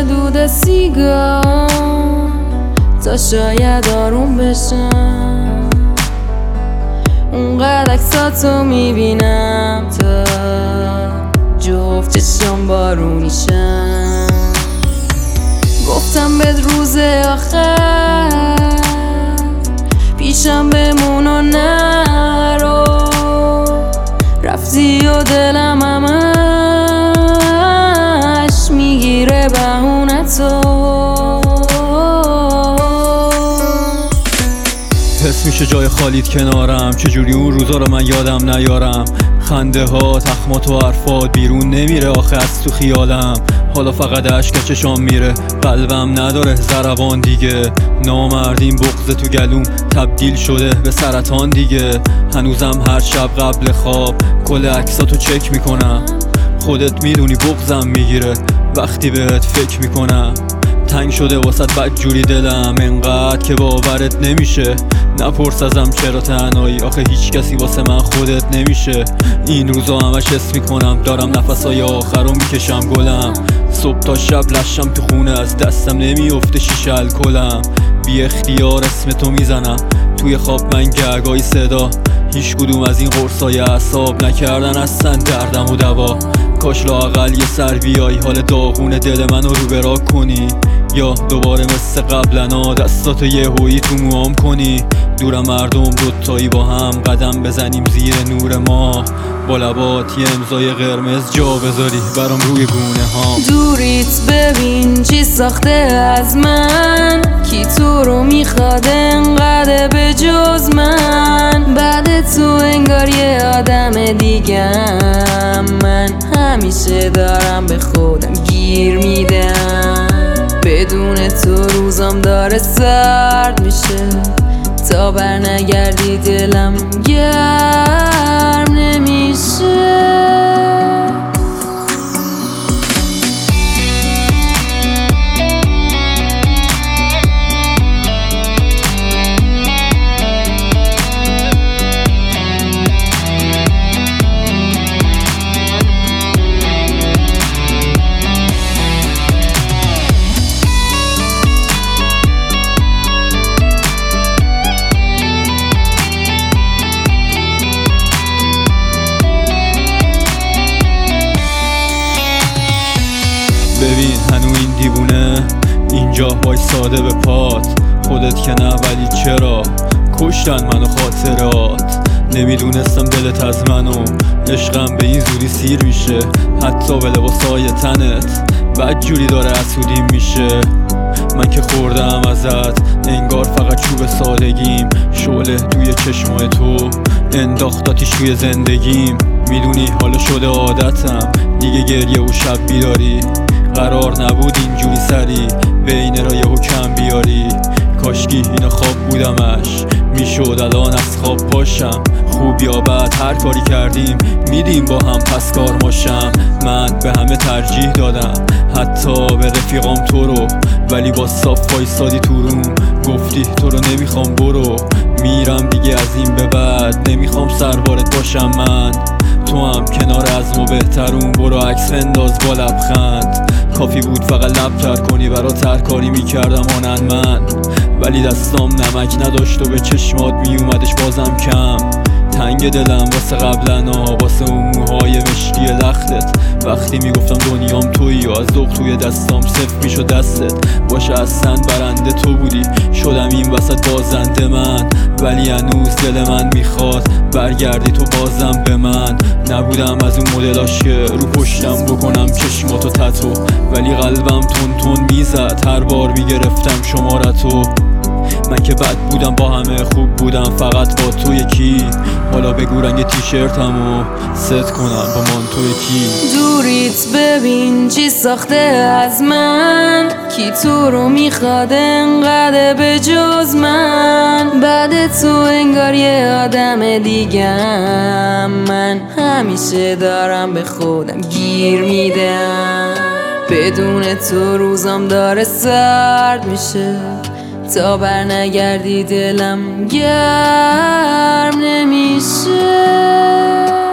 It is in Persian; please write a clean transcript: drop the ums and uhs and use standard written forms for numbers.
دود سیگار تا شاید آروم بشم. اونقدر عکساتو میبینم تا جفت چشم بارونیشم. گفتم بهت روز آخر پیشم بمون و نرو، رفتی و دلم همش میگیره بهونتو. حس میشه جای خالیت کنارم، چجوری اون روزا رو من یادم نیارم. خنده ها، تخمات و حرفات بیرون نمیره آخه از تو خیالم. حالا فقط اشک چشام میره، قلبم نداره ضربان دیگه. نامردیم بغض تو گلوم تبدیل شده به سرطان دیگه. هنوزم هر شب قبل خواب کل عکساتو چک میکنم. خودت میدونی بغضم میگیره وقتی بهت فکر میکنم. تنگ شده واسط بدجوری دلم انقدر که باورت نمیشه. نپرس ازم چرا تنهایی، آخه هیچ کسی واسه من خودت نمیشه. این روزا همش حس میکنم دارم نفسای آخرو میکشم گلم. صبح تا شب لشم تو خونه از دستم نمیفته شیشه الکلم. بی اختیار اسم تو میزنم توی خواب من گرگای صدا. هیچ کدوم از این قرصای اعصاب نکردن اصلا دردم و دوا. کاش لااقل یه سر بیای حال داغون دل منو رو برا کنی، یا دوباره مثل قبلنا دستاتو یهویی تو موام کنی. دورم مردم دوتایی با هم قدم بزنیم زیر نور ما، با لبات یه امضای قرمز جا بذاری برام روی گونه ها. دوریت ببین چی ساخته از من، کی تو رو میخواد انقدر به جز من. بعد تو انگار یه آدم دیگم، من همیشه دارم به خودم گیر میدم. بدون تو روزم داره سرد میشه، تا برنگردی دلم گرم نمیشه. ببین هنو این دیوونه اینجا وایساده به پات. خودت که نه ولی چرا کشتن منو خاطرات. نمیدونستم دلت از منو عشقم به این زودی سیر میشه. حتی به لباسای تنت بدجوری داره اسودیم میشه. من که خوردم ازت انگار فقط چوب سادگیم. شعله توی چشمای تو انداختاتیش توی زندگیم. میدونی حالا شده عادتم دیگه گریه و شب بیداری. قرار نبود اینجوری سری بین را یهو کم بیاری. کاشکی اینا خواب بودمش میشد الان از خواب پاشم. خوب یا بد هر کاری کردیم میدیم با هم پس کار ماشم. من به همه ترجیح دادم حتی به رفیقام تو رو، ولی با صاف وایسادی تو روم گفتی تو رو نمیخوام برو. میرم دیگه از این به بعد نمیخوام سربارت باشم من. تو هم کنار از ما بهترون برو عکس انداز با لبخند. کافی بود فقط لب تر کنی برات هر کاری میکردم آنن من. ولی دستام نمک نداشت و به چشمات میومدش بازم کم. تنگ دلم واسه قبلنا، واسه اون موهای مشکی لختت. وقتی میگفتم دنیام تویی و از ذوق توی دستام صفر میشد دستت. باشه اصلا برنده تو بودی شدم این وسط بازنده من. ولی هنوز دل من میخواد برگردی تو بازم به من. نبودم از اون مدلاش که رو پشتم بکنم چشماتو تتو، ولی قلبم تون تون میزد هر بار میگرفتم شمارتو. من که بد بودم با همه خوب بودم فقط با تو یکی. حالا بگو رنگ تیشرتمو ست کنم با مانتو یکی. دوریت ببین چی ساخته از من، کی تو رو میخواد انقدر به جز من. بعد تو انگار یه آدم دیگم، من همیشه دارم به خودم گیر میدم. بدون تو روزم داره سرد میشه، تا برنگردی دلم گرم نمیشه.